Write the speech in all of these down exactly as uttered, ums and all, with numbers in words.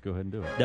Go ahead and do it. D-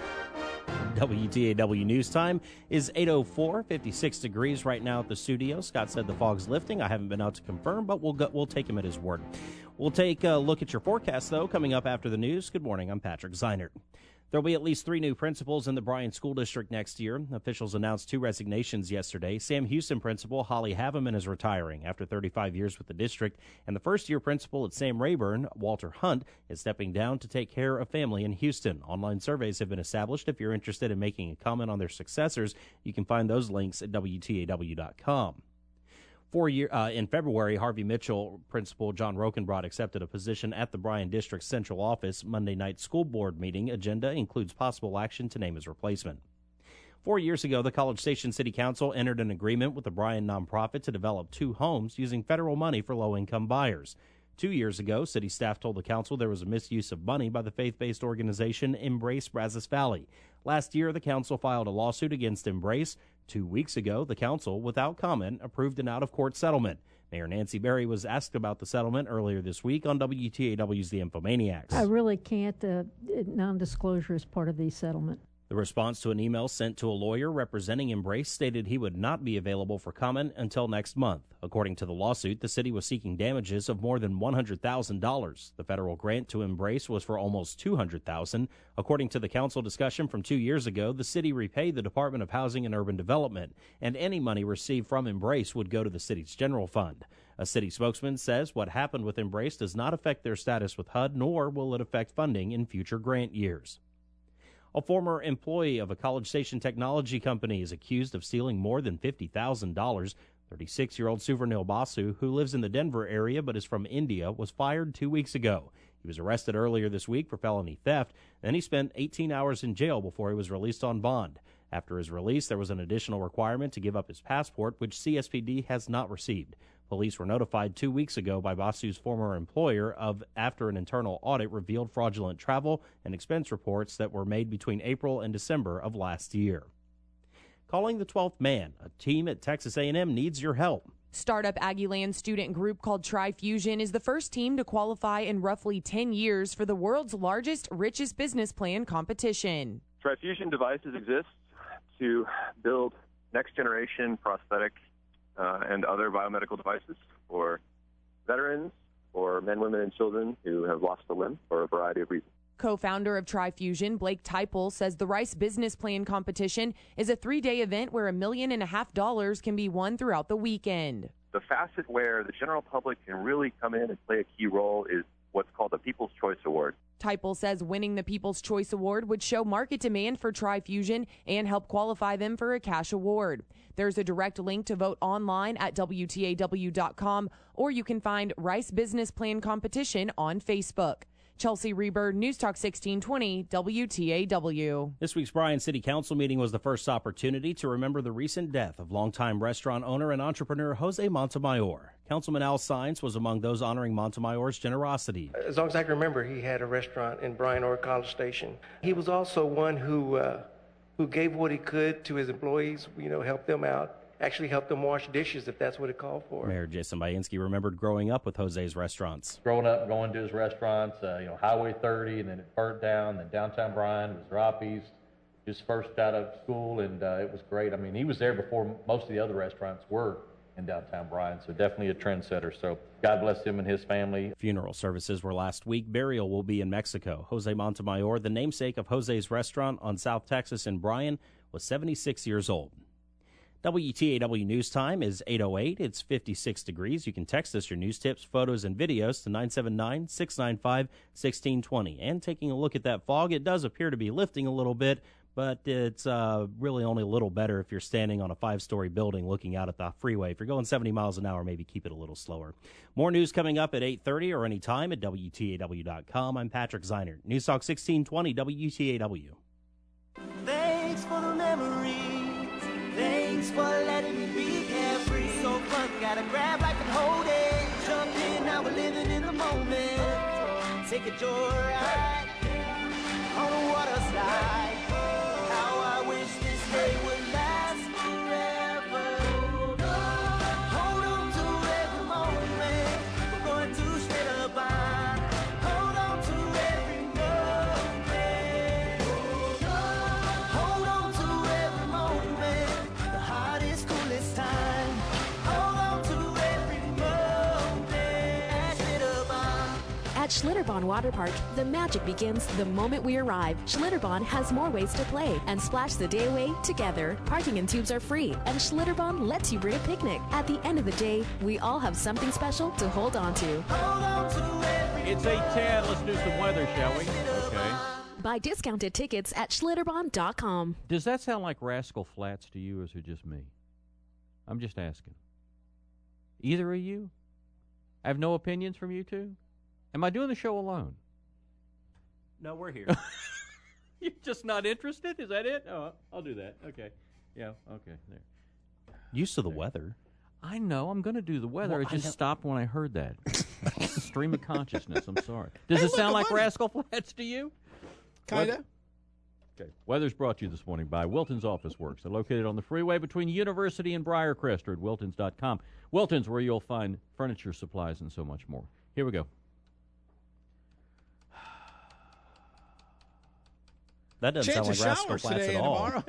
W T A W News Time is eight oh four, fifty-six degrees right now at the studio. Scott said the fog's lifting. I haven't been out to confirm, but we'll go, we'll take him at his word. We'll take a look at your forecast, though, coming up after the news. Good morning. I'm Patrick Zeinert. There will be at least three new principals in the Bryan School District next year. Officials announced two resignations yesterday. Sam Houston principal Holly Haveman is retiring after thirty-five years with the district, and the first-year principal at Sam Rayburn, Walter Hunt, is stepping down to take care of family in Houston. Online surveys have been established. If you're interested in making a comment on their successors, you can find those links at W T A W dot com. Four year, uh, in February, Harvey Mitchell principal John Rokenbrod accepted a position at the Bryan District Central Office. Monday night school board meeting agenda includes possible action to name his replacement. Four years ago, the College Station City Council entered an agreement with the Bryan nonprofit to develop two homes using federal money for low-income buyers. Two years ago, city staff told the council there was a misuse of money by the faith-based organization Embrace Brazos Valley. Last year, the council filed a lawsuit against Embrace. Two weeks ago, the council, without comment, approved an out-of-court settlement. Mayor Nancy Berry was asked about the settlement earlier this week on W T A W's The Infomaniacs. I really can't. Uh, non-disclosure is part of the settlement. The response to an email sent to a lawyer representing Embrace stated he would not be available for comment until next month. According to the lawsuit, the city was seeking damages of more than one hundred thousand dollars. The federal grant to Embrace was for almost two hundred thousand dollars. According to the council discussion from two years ago, the city repaid the Department of Housing and Urban Development, and any money received from Embrace would go to the city's general fund. A city spokesman says what happened with Embrace does not affect their status with H U D, nor will it affect funding in future grant years. A former employee of a College Station technology company is accused of stealing more than fifty thousand dollars. thirty-six-year-old Suvernil Basu, who lives in the Denver area but is from India, was fired two weeks ago. He was arrested earlier this week for felony theft. Then he spent eighteen hours in jail before he was released on bond. After his release, there was an additional requirement to give up his passport, which C S P D has not received. Police were notified two weeks ago by Basu's former employer of after an internal audit revealed fraudulent travel and expense reports that were made between April and December of last year. Calling the twelfth man, a team at Texas A and M needs your help. Startup Aggieland student group called TriFusion is the first team to qualify in roughly ten years for the world's largest, richest business plan competition. TriFusion Devices exists to build next-generation prosthetic uh, and other biomedical devices for veterans, or men, women, and children who have lost a limb for a variety of reasons. Co-founder of TriFusion, Blake Teipel, says the Rice Business Plan competition is a three-day event where a million and a half dollars can be won throughout the weekend. The facet where the general public can really come in and play a key role is what's called the People's Choice Award. Teipel says winning the People's Choice Award would show market demand for TriFusion and help qualify them for a cash award. There's a direct link to vote online at W T A W dot com, or you can find Rice Business Plan Competition on Facebook. Chelsea Reber, News Talk sixteen twenty, W T A W. This week's Bryan City Council meeting was the first opportunity to remember the recent death of longtime restaurant owner and entrepreneur Jose Montemayor. Councilman Al Saenz was among those honoring Montemayor's generosity. As long as I can remember, he had a restaurant in Bryan or College Station. He was also one who uh, who gave what he could to his employees, you know, helped them out. Actually helped them wash dishes if that's what it called for. Mayor Jason Bainski remembered growing up with Jose's restaurants. Growing up, going to his restaurants, uh, you know, Highway thirty, and then it burnt down, then downtown Bryan was Roppy's, just first out of school, and uh, it was great. I mean, he was there before most of the other restaurants were in downtown Bryan, so definitely a trendsetter. So God bless him and his family. Funeral services were last week. Burial will be in Mexico. Jose Montemayor, the namesake of Jose's restaurant on South Texas in Bryan, was seventy-six years old. W T A W News Time is eight oh eight. It's fifty-six degrees. You can text us your news tips, photos, and videos to nine seven nine, six nine five, one six two zero. And taking a look at that fog, it does appear to be lifting a little bit, but it's uh, really only a little better if you're standing on a five-story building looking out at the freeway. If you're going seventy miles an hour, maybe keep it a little slower. More news coming up at eight thirty or anytime at W T A W dot com. I'm Patrick Zeinert. News Talk sixteen twenty W T A W. Thanks for the memories. Thanks for letting me be carefree. So fun, gotta grab life and hold it. Jump in, now we're living in the moment. Take a joyride on a water slide. How I wish this day would last forever. Hold on to every moment. We're going to straight up on. Hold on to every moment. Schlitterbahn Water Park, the magic begins the moment we arrive. Schlitterbahn has more ways to play and splash the day away together. Parking and tubes are free, and Schlitterbahn lets you bring a picnic. At the end of the day, we all have something special to hold on to. Hold on to every It's eight ten. Let's do some weather, shall we? Okay. Buy discounted tickets at Schlitterbahn dot com. Does that sound like Rascal Flats to you, or is it just me? I'm just asking. Either of you? I have no opinions from you two? Am I doing the show alone? No, we're here. You're just not interested? Is that it? Oh, I'll do that. Okay. Yeah, okay. There. Used to the weather. I know. I'm going to do the weather. Well, it just I know- stopped when I heard that. Stream of consciousness. I'm sorry. Does Hey, it look, sound a like bunny. Rascal Flats to you? Kinda. Okay. Weather's brought to you this morning by Wilton's Office Works. They're located on the freeway between University and Briarcrest, or at wiltons dot com. Wilton's, where you'll find furniture, supplies, and so much more. Here we go. That doesn't Chance sound of like Rascal showers Flats today at and all. tomorrow.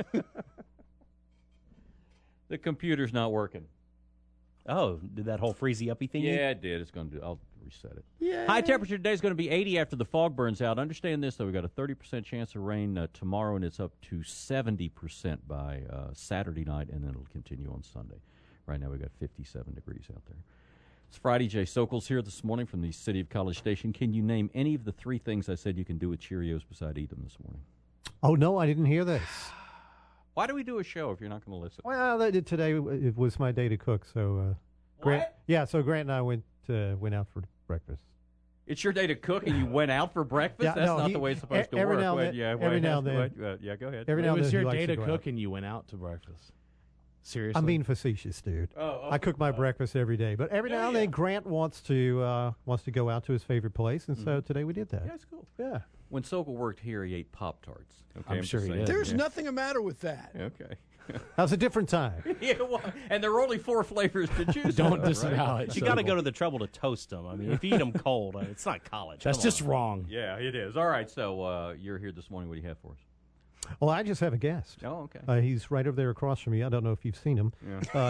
The computer's not working. Oh, did that whole freezy uppy thing? Yeah, it did. It's going to do. I'll reset it. Yeah. High temperature today is going to be eighty after the fog burns out. Understand this, though. We've got a thirty percent chance of rain uh, tomorrow, and it's up to seventy percent by uh, Saturday night, and then it'll continue on Sunday. Right now, we've got fifty-seven degrees out there. It's Friday. Jay Sokol's here this morning from the city of College Station. Can you name any of the three things I said you can do with Cheerios besides eat them this morning? Oh, no, I didn't hear this. Why do we do a show if you're not going to listen? Well, that- today it was my day to cook, so uh, Grant. What? Yeah, so Grant and I went uh, went out for breakfast. It's your day to cook, and you went out for breakfast? Yeah, That's no, not he- the way it's supposed to every work. now and Wait, then- yeah, every wait, now and then- wait, wait, yeah, go ahead. Every It now and was then your he day likes to go cook out. and you went out to breakfast. Seriously? I'm being facetious, dude. Oh, I cook my breakfast every day, but every now and then Grant wants to uh, wants to go out to his favorite place, and so today we did that. Yeah, that's cool. Yeah. When Sokol worked here, he ate Pop-Tarts. Okay, I'm sure just he saying. did. There's Yeah. nothing the matter with that. Okay. That was a different time. Yeah, well, and there were only four flavors to choose Don't from, disavow right? it. You got to Sokol. go to the trouble to toast them. I mean, if you eat them cold, uh, it's not college. That's Come just on. wrong. Yeah, it is. All right, so uh, you're here this morning. What do you have for us? Well, I just have a guest. Oh, okay. Uh, he's right over there across from me. I don't know if you've seen him. Yeah.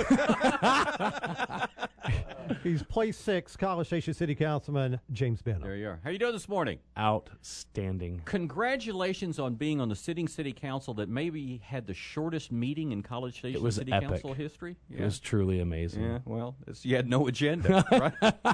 Uh, he's he's place six, College Station City Councilman James Benham. There you are. How you doing this morning? Outstanding. Congratulations on being on the sitting city council that maybe had the shortest meeting in College Station It was City epic. Council history. It was truly amazing. Yeah, well, it's, you had no agenda, right?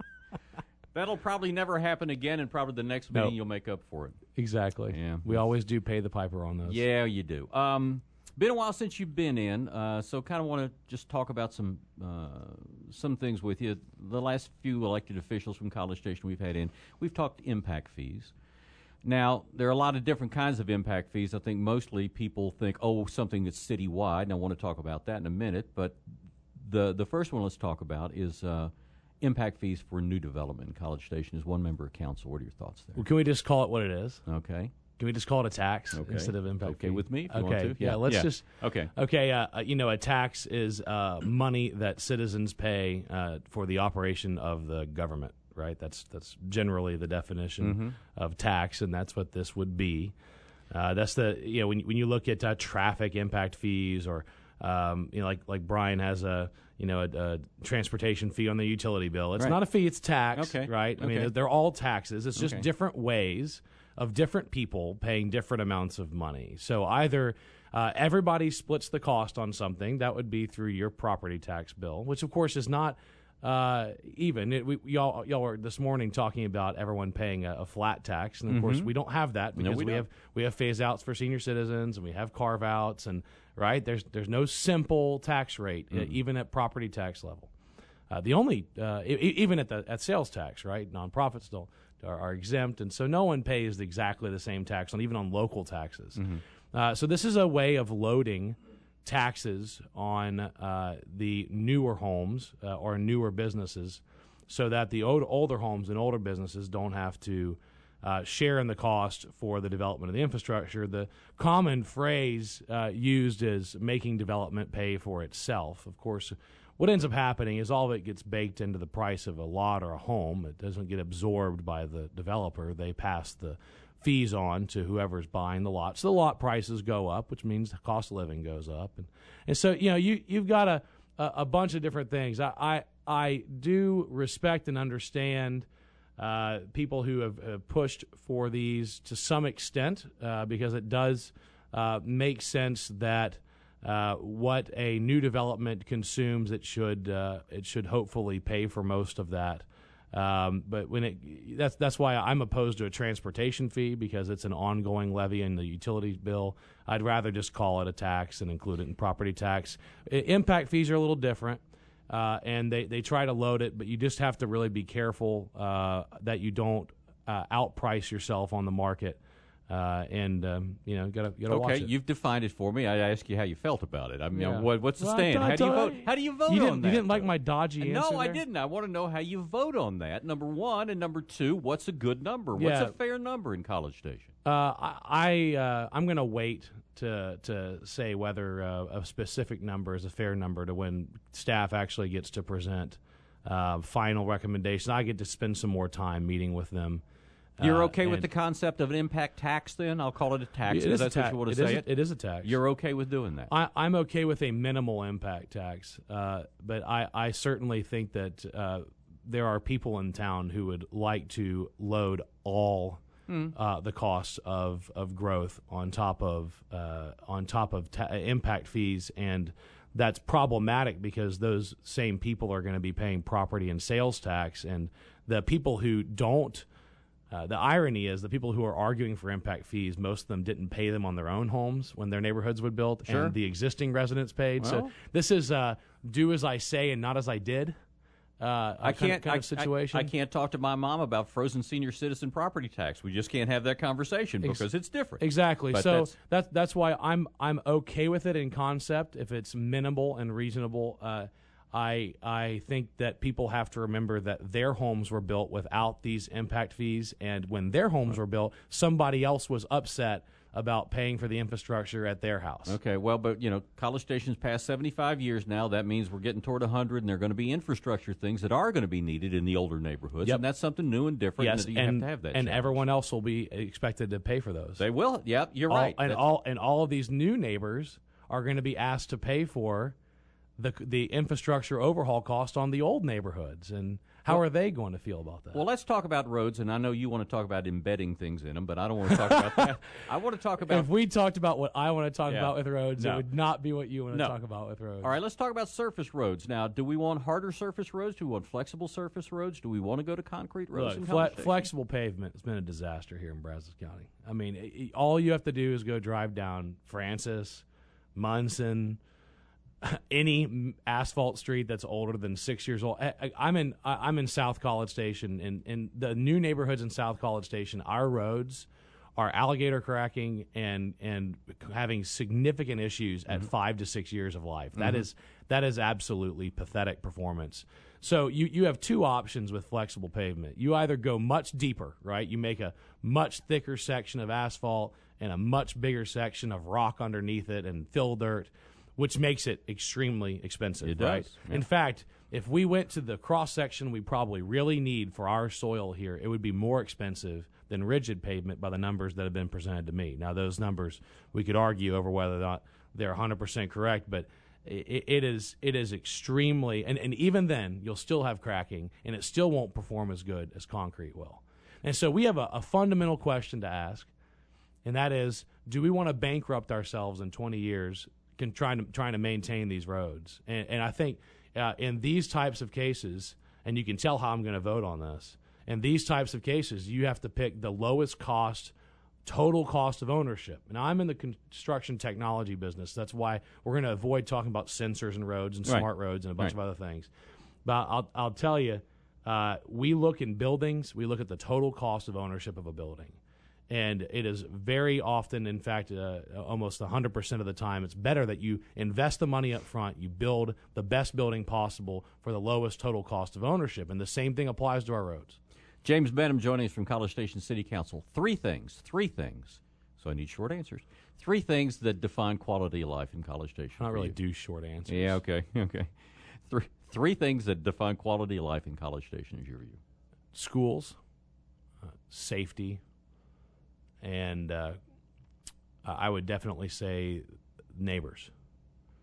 That'll probably never happen again, and probably the next meeting No. you'll make up for it. Exactly. Yeah. We always do pay the piper on those. Yeah, you do. Um, been a while since you've been in, uh, so kind of want to just talk about some uh, some things with you. The last few elected officials from College Station we've had in, we've talked impact fees. Now, there are a lot of different kinds of impact fees. I think mostly people think, oh, something that's citywide, and I want to talk about that in a minute. But the the first one let's talk about is uh, impact fees for new development in College Station. As one member of council, what are your thoughts there? Well, can we just call it what it is? Okay. Can we just call it a tax Okay. instead of impact Okay fee? with me if you okay. want to. Yeah, Yeah, let's yeah. just. Okay. Okay. Uh, uh, you know, a tax is uh, money that citizens pay uh, for the operation of the government, right? That's that's generally the definition Mm-hmm. of tax, and that's what this would be. Uh, that's the you know when when you look at uh, traffic impact fees, or um, you know like like Brian has a you know a, a transportation fee on the utility bill. It's Right. not a fee; it's tax, Okay. right? I Okay. mean, they're all taxes. It's just Okay. different ways of different people paying different amounts of money. So either uh, everybody splits the cost on something, that would be through your property tax bill, which of course is not uh, even. It, we, y'all, y'all were this morning talking about everyone paying a, a flat tax, and of course we don't have that No, because we we, don't. have we have phase outs for senior citizens and we have carve outs, and right there's there's no simple tax rate uh, even at property tax level. Uh, the only uh, e- e- even at the at sales tax, right? Nonprofits still are, are exempt, and so no one pays exactly the same tax on even on local taxes. Uh, so this is a way of loading taxes on uh, the newer homes uh, or newer businesses, so that the old, older homes and older businesses don't have to uh, share in the cost for the development of the infrastructure. The common phrase uh, used is making development pay for itself. Of course, what ends up happening is all of it gets baked into the price of a lot or a home. It doesn't get absorbed by the developer. They pass the fees on to whoever's buying the lot. So the lot prices go up, which means the cost of living goes up. And, and so, you know, you, you've got a, a, a bunch of different things. I, I, I do respect and understand uh, people who have uh, pushed for these to some extent uh, because it does uh, make sense that uh, what a new development consumes, it should uh, it should hopefully pay for most of that. Um, but when it that's that's why I'm opposed to a transportation fee, because it's an ongoing levy in the utilities bill. I'd rather just call it a tax and include it in property tax. I, impact fees are a little different. Uh, and they, they try to load it, but you just have to really be careful uh, that you don't uh, outprice yourself on the market. Uh, and um, you know, gotta gotta watch Okay, it. you've defined it for me. I asked you how you felt about it. I mean, Yeah. what, what's the Well, I stand? thought- How do you I vote? thought- How do you vote you didn't, on that? You didn't like my dodgy answer No, I there? didn't. I want to know how you vote on that. Number one, and number two, what's a good number? What's Yeah. a fair number in College Station? Uh, I, I uh, I'm going to wait to to say whether uh, a specific number is a fair number to when staff actually gets to present uh, final recommendations. I get to spend some more time meeting with them. You're Uh, okay with and- the concept of an impact tax? Then I'll call it a tax. It because is a that's what tax. you want It to is say a- it. it is a tax. You're okay with doing that? I, I'm okay with a minimal impact tax, uh, but I, I certainly think that uh, there are people in town who would like to load all Hmm. uh, the costs of, of growth on top of uh, on top of ta- impact fees, and that's problematic because those same people are going to be paying property and sales tax, and the people who don't. Uh, the irony is the people who are arguing for impact fees, most of them didn't pay them on their own homes when their neighborhoods were built, Sure. and the existing residents paid. Well. So this is uh, do as I say and not as I did. Uh, I kind of- can't. kind I, of situation. I, I can't talk to my mom about frozen senior citizen property tax. We just can't have that conversation Ex- because it's different. Exactly. But so that's- that's that's why I'm I'm okay with it in concept if it's minimal and reasonable. Uh, I I think that people have to remember that their homes were built without these impact fees, and when their homes were built, somebody else was upset about paying for the infrastructure at their house. Okay, well, but, you know, College Station's past seventy-five years now. That means we're getting toward one hundred, and there are going to be infrastructure things that are going to be needed in the older neighborhoods, Yep. and that's something new and different, Yes, and you and, have to have that and challenge. everyone else will be expected to pay for those. They will. Yep, you're all, right. And That's- all and all of these new neighbors are going to be asked to pay for the the infrastructure overhaul cost on the old neighborhoods. And how Well- are they going to feel about that? Well, let's talk about roads, and I know you want to talk about embedding things in them, but I don't want to talk about that. I want to talk about... if we talked about what I want to talk Yeah. about with roads, No. it would not be what you want to No. talk about with roads. All right, let's talk about surface roads. Now, do we want harder surface roads? Do we want flexible surface roads? Do we want to go to concrete roads? Look, in fle- College Station? flexible pavement has been a disaster here in Brazos County. I mean, it, it- all you have to do is go drive down Francis, Munson, any m- asphalt street that's older than six years old. I, I, I'm in I, I'm in South College Station, and in the new neighborhoods in South College Station, our roads are alligator cracking and and having significant issues at five to six years of life. That Mhm. is that is absolutely pathetic performance. So you, you have two options with flexible pavement. You either go much deeper, right? You make a much thicker section of asphalt and a much bigger section of rock underneath it and fill dirt, which makes it extremely expensive, It right? does, yeah. In fact, if we went to the cross section we probably really need for our soil here, it would be more expensive than rigid pavement by the numbers that have been presented to me. Now, those numbers, we could argue over whether or not they're one hundred percent correct, but it, it is it is extremely, and, and even then, you'll still have cracking, and it still won't perform as good as concrete will. And so we have a, a fundamental question to ask, and that is, do we want to bankrupt ourselves in twenty years can, trying, to, trying to maintain these roads? And, and I think uh, in these types of cases, and you can tell how I'm going to vote on this, in these types of cases, you have to pick the lowest cost, total cost of ownership. Now, I'm in the construction technology business. That's why we're going to avoid talking about sensors and roads and Right. smart roads and a bunch Right. of other things. But I'll, I'll tell you, uh, we look in buildings, we look at the total cost of ownership of a building. And it is very often, in fact, uh, almost one hundred percent of the time, it's better that you invest the money up front, you build the best building possible for the lowest total cost of ownership. And the same thing applies to our roads. James Benham joining us from College Station City Council. Three things, three things. So I need short answers. Three things that define quality of life in College Station. I don't for really you. do short answers. Yeah, okay, okay. Three, three things that define quality of life in College Station, is your view. Schools, uh, safety, and uh, I would definitely say neighbors.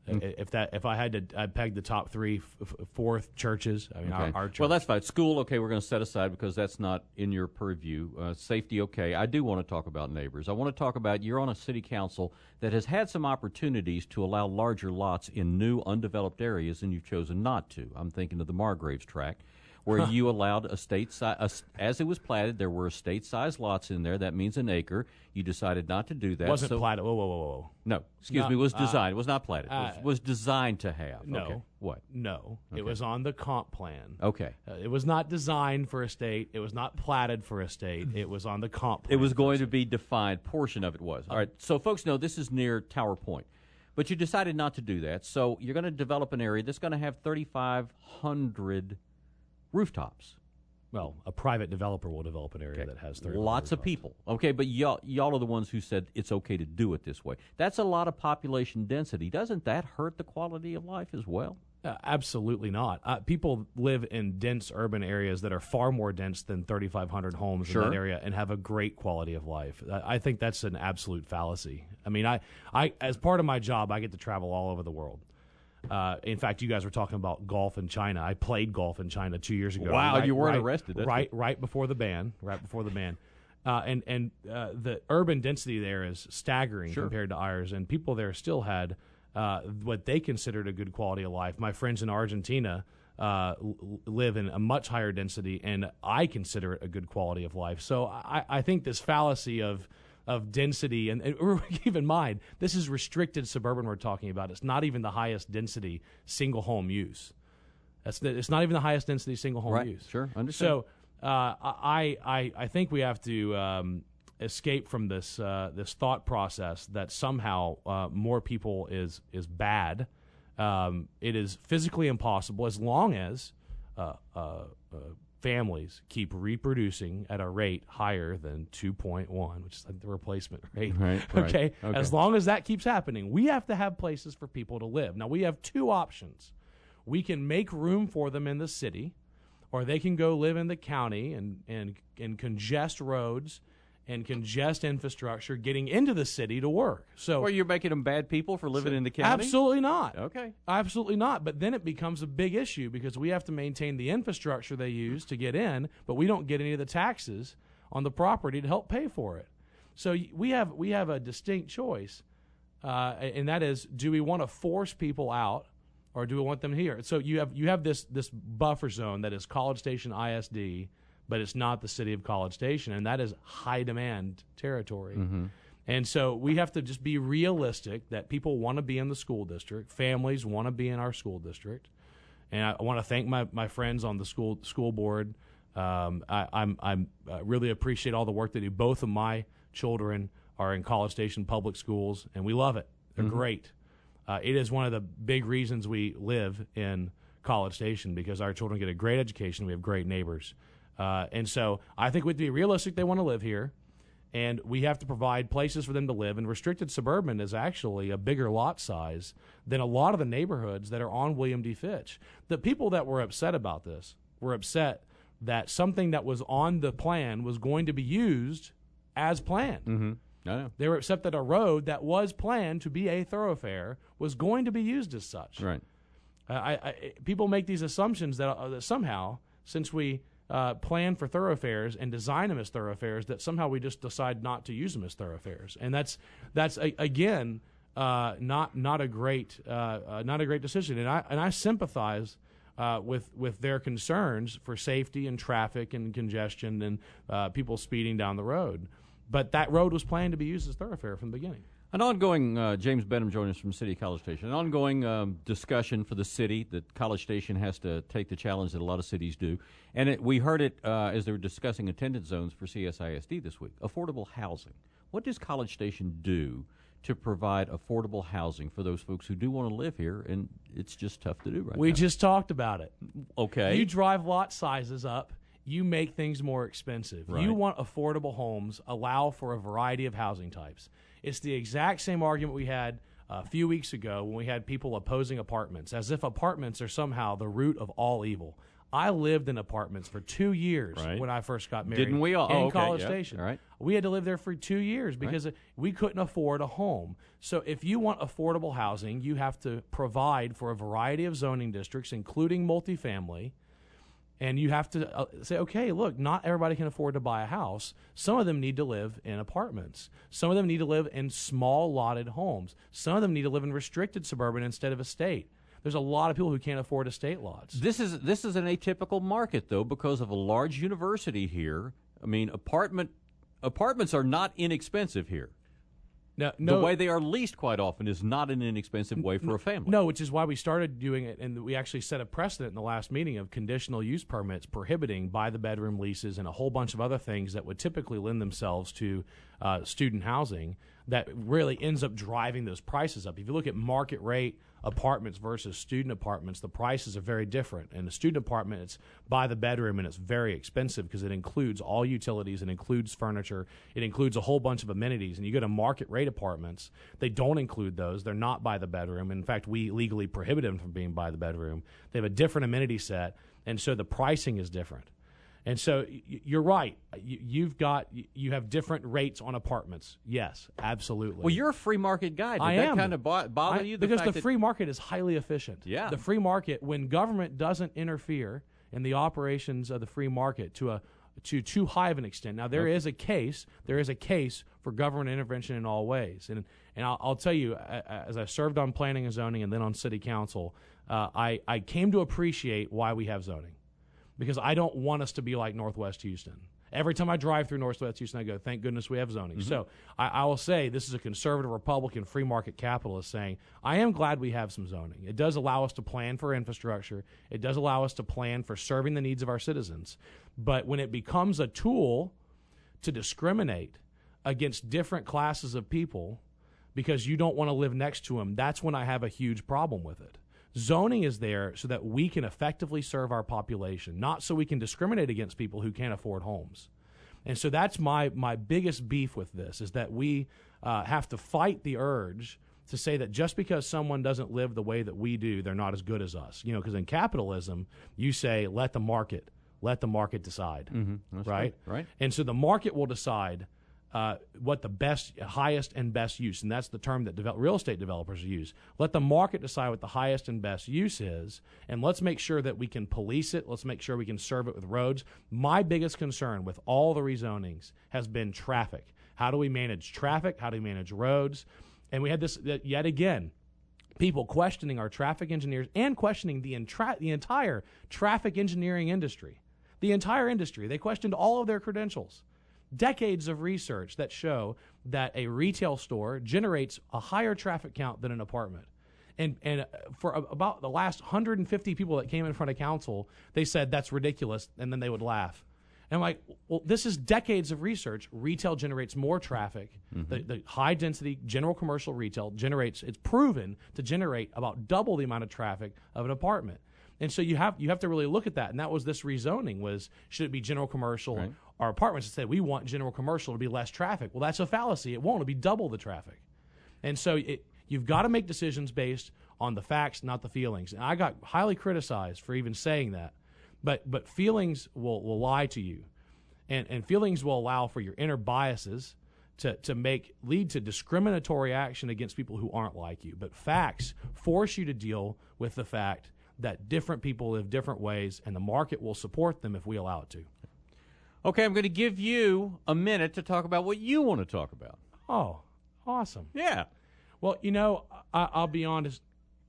Mm. If that, if I had to, I'd peg the top three, f- f- fourth churches. I mean, okay. our, our church. Well, that's fine. School, okay, we're going to set aside because that's not in your purview. Uh, safety, okay. I do want to talk about neighbors. I want to talk about you're on a city council that has had some opportunities to allow larger lots in new, undeveloped areas, and you've chosen not to. I'm thinking of the Margraves tract, where you allowed a state size, as it was platted, there were state-sized lots in there. That means an acre. You decided not to do that. Wasn't so, platted. Whoa, whoa, whoa, whoa. No, excuse No, me. Was uh, designed. It was not platted. uh, was, was designed to have. No. Okay. What? No. Okay. It was on the comp plan. Okay. Uh, it was not designed for a state. It was not platted for a state. It was on the comp plan. It was going to be defined. Portion of it was. All right. So folks know this is near Tower Point. But you decided not to do that. So you're going to develop an area that's going to have thirty-five hundred rooftops. Well, a private developer will develop an area Okay. that has thirty. Lots of people. Okay, but y'all, y'all are the ones who said it's okay to do it this way. That's a lot of population density. Doesn't that hurt the quality of life as well? Uh, absolutely not. Uh, people live in dense urban areas that are far more dense than thirty-five hundred homes Sure. in that area and have a great quality of life. I, I think that's an absolute fallacy. I mean, I, I, as part of my job, I get to travel all over the world. Uh, in fact, you guys were talking about golf in China. I played golf in China two years ago. Wow, right, you weren't right, arrested. That's right, right before the ban. Right before the ban. Uh, and and uh, the urban density there is staggering Sure. compared to ours, and people there still had uh, what they considered a good quality of life. My friends in Argentina uh, l- live in a much higher density, and I consider it a good quality of life. So I, I think this fallacy of of density, and, and keep in mind, this is restricted suburban we're talking about. It's not even the highest density single home use. That's the, it's not even the highest density single home Right. use. Sure. Understand. So uh, I, I I think we have to um, escape from this uh, this thought process that somehow uh, more people is is bad. Um, it is physically impossible as long as uh, uh, uh, families keep reproducing at a rate higher than two point one, which is like the replacement rate. Right, right. Okay? Okay. As long as that keeps happening, we have to have places for people to live. Now, we have two options. We can make room for them in the city, or they can go live in the county and, and, and congest roads and congest infrastructure getting into the city to work. So, or you're making them bad people for living so in the county? Absolutely not. Okay. Absolutely not. But then it becomes a big issue because we have to maintain the infrastructure they use to get in, but we don't get any of the taxes on the property to help pay for it. So y- we have we have a distinct choice, uh, and that is: do we want to force people out, or do we want them here? So you have you have this this buffer zone that is College Station I S D, but it's not the city of College Station, and that is high demand territory. Mm-hmm. And so we have to just be realistic that people want to be in the school district, families want to be in our school district, and I, I want to thank my, my friends on the school school board. Um, I, I'm I'm uh, really appreciate all the work they do. Both of my children are in College Station public schools, and we love it. They're Mm-hmm. great. Uh, it is one of the big reasons we live in College Station because our children get a great education. We have great neighbors. Uh, and so I think we have to be realistic. They want to live here, and we have to provide places for them to live. And restricted suburban is actually a bigger lot size than a lot of the neighborhoods that are on William D. Fitch. The people that were upset about this were upset that something that was on the plan was going to be used as planned. Mm-hmm. I know. They were upset that a road that was planned to be a thoroughfare was going to be used as such. Right. Uh, I, I, people make these assumptions that, uh, that somehow, since we uh, plan for thoroughfares and design them as thoroughfares, that somehow we just decide not to use them as thoroughfares, and that's that's a, again uh, not not a great uh, uh, not a great decision. And I and I sympathize uh, with with their concerns for safety and traffic and congestion and uh, people speeding down the road. But that road was planned to be used as thoroughfare from the beginning. An ongoing, uh, James Benham joining us from City College Station, an ongoing um, discussion for the city that College Station has to take the challenge that a lot of cities do. And it, we heard it uh, as they were discussing attendance zones for C S I S D this week. Affordable housing. What does College Station do to provide affordable housing for those folks who do want to live here, and it's just tough to do right We now? just talked about it. Okay. You drive lot sizes up. You make things more expensive. Right. You want affordable homes, allow for a variety of housing types. It's the exact same argument we had a few weeks ago when we had people opposing apartments, as if apartments are somehow the root of all evil. I lived in apartments for two years Right. when I first got married. Didn't we all? In Oh, okay. College Yep. Station. All right. We had to live there for two years because Right. we couldn't afford a home. So if you want affordable housing, you have to provide for a variety of zoning districts, including multifamily. And you have to uh, say, okay, look, not everybody can afford to buy a house. Some of them need to live in apartments. Some of them need to live in small lotted homes. Some of them need to live in restricted suburban instead of estate. There's a lot of people who can't afford estate lots. This is this is an atypical market, though, because of a large university here. I mean, apartment apartments are not inexpensive here. No, no, the way they are leased quite often is not an inexpensive way for a family. No, which is why we started doing it, and we actually set a precedent in the last meeting of conditional use permits prohibiting by-the-bedroom leases and a whole bunch of other things that would typically lend themselves to uh, student housing that really ends up driving those prices up. If you look at market rate apartments versus student apartments, the prices are very different. In a student apartment, it's by the bedroom, and it's very expensive because it includes all utilities, it includes furniture, it includes a whole bunch of amenities. And you go to market rate apartments, they don't include those. They're not by the bedroom. In fact, we legally prohibit them from being by the bedroom. They have a different amenity set, and so the pricing is different. And so y- you're right. You, you've got you have different rates on apartments. Yes, absolutely. Well, you're a free market guy. Did I that am. kind of bo- bother I- you? The because fact the that- free market is highly efficient. Yeah. The free market, when government doesn't interfere in the operations of the free market to a to too high of an extent. Now there Okay. is a case. There is a case for government intervention in all ways. And and I'll, I'll tell you, as I served on planning and zoning and then on city council, uh, I I came to appreciate why we have zoning. Because I don't want us to be like Northwest Houston. Every time I drive through Northwest Houston, I go, thank goodness we have zoning. Mm-hmm. So I, I will say this is a conservative Republican free market capitalist saying, I am glad we have some zoning. It does allow us to plan for infrastructure. It does allow us to plan for serving the needs of our citizens. But when it becomes a tool to discriminate against different classes of people because you don't want to live next to them, that's when I have a huge problem with it. Zoning is there so that we can effectively serve our population, not so we can discriminate against people who can't afford homes. And so that's my, my biggest beef with this, is that we uh, have to fight the urge to say that just because someone doesn't live the way that we do, they're not as good as us. You know, because in capitalism, you say, let the market, let the market decide, Mhm. That's right? good. Right. And so the market will decide Uh, what the best, highest, and best use, and that's the term that develop, real estate developers use. Let the market decide what the highest and best use is, and let's make sure that we can police it. Let's make sure we can serve it with roads. My biggest concern with all the rezonings has been traffic. How do we manage traffic? How do we manage roads? And we had this that yet again. People questioning our traffic engineers and questioning the, intra- the entire traffic engineering industry. The entire industry. They questioned all of their credentials. Decades of research that show that a retail store generates a higher traffic count than an apartment. And and for about the last one hundred fifty people that came in front of council, they said that's ridiculous, and then they would laugh. And I'm like, well, this is decades of research. Retail generates more traffic. Mm-hmm. The, the high-density general commercial retail generates, it's proven to generate about double the amount of traffic of an apartment. And so you have you have to really look at that. And that was this rezoning was, should it be general commercial Right. or apartments? It said, we want general commercial to be less traffic. Well, that's a fallacy. It won't. It'll be double the traffic. And so it, you've got to make decisions based on the facts, not the feelings. And I got highly criticized for even saying that. But but feelings will, will lie to you. And and feelings will allow for your inner biases to, to make lead to discriminatory action against people who aren't like you. But facts force you to deal with the fact that different people live different ways, and the market will support them if we allow it to. Okay, I'm going to give you a minute to talk about what you want to talk about. Oh, awesome. Yeah. Well, you know, I, I'll be honest.